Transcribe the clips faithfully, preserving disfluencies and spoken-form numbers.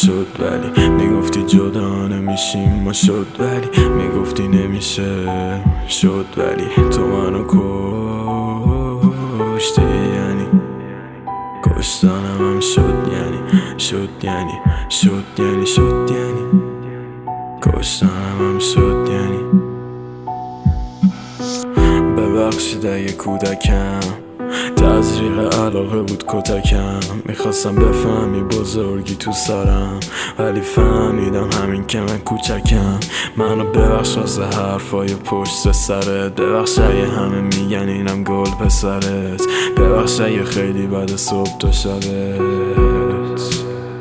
شد ولی میگفتی جدا نمیشیم ما شد ولی میگفتی نمیشه شد ولی تو منو کشتی یعنی کشتنم هم شد یعنی شد یعنی شد یعنی شد یعنی کشتنم هم شد یعنی ببخشید اگه کودکم تزریق علاقه بود کتکم میخواستم بفهمی بزرگی تو سرم ولی فهمیدم همین که من کوچکم منو ببخش واسه حرفای پشت سرت ببخش اگه همه میگن اینم گل پسرت ببخش اگه خیلی بد صبح تا شبت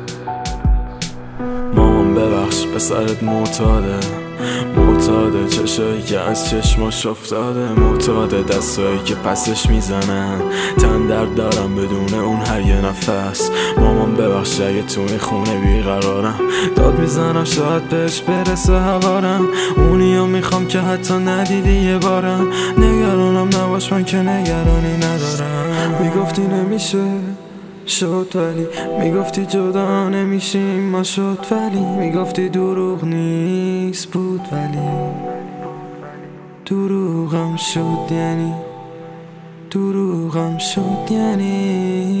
مامان ببخش پسرت معتاده معتاده چشایی که از چشماش افتاده معتاده دستایی که پسش میزنن تن درد دارم بدون اون هر یه نفس مامان ببخش اگه تو این خونه بیقرارم داد میزنم شاید بهش برسه هوارم اونیو میخوام که حتی ندیدی یه بارم نگرانم نباش من که نگرانی ندارم میگفتی نمیشه شد ولی میگفتی جدا نمیشیم ما شد ولی میگفتی دروغ نیست بود ولی دروغم شد یعنی دروغم شد یعنی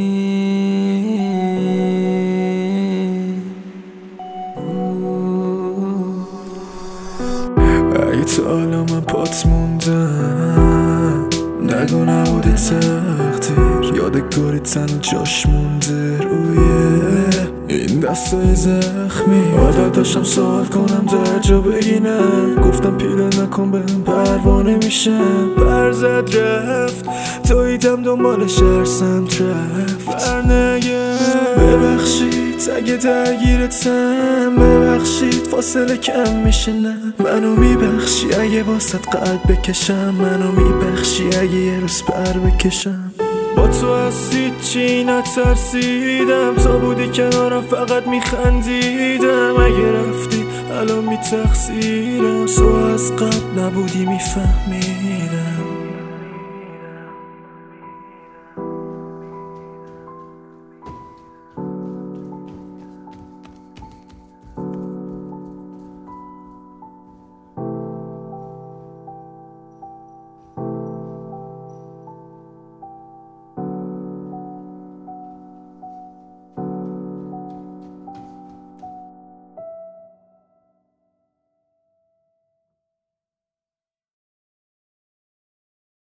اگه تا حالا من پات موندم نگو نبوده تقدیر یادگاری تن جاش مونده روی این دستای زخمی عادت داشتم سوال کنم در جا بگینم گفتم پیدا نکن بهم پروانه میشم برزد رفت تویدم دنبال شرسم رفت برنگه ببخشید اگه درگیرتم ببخشید فاصله کم میشه نه منو میبخشی اگه واسط قلب بکشم منو میبخشی اگه یه روز بر بکشم با تو از هیچی نترسیدم تا بودی کنارم فقط میخندیدم اگه رفتی الان میتقصیرم تو از قبل نبودی میفهمی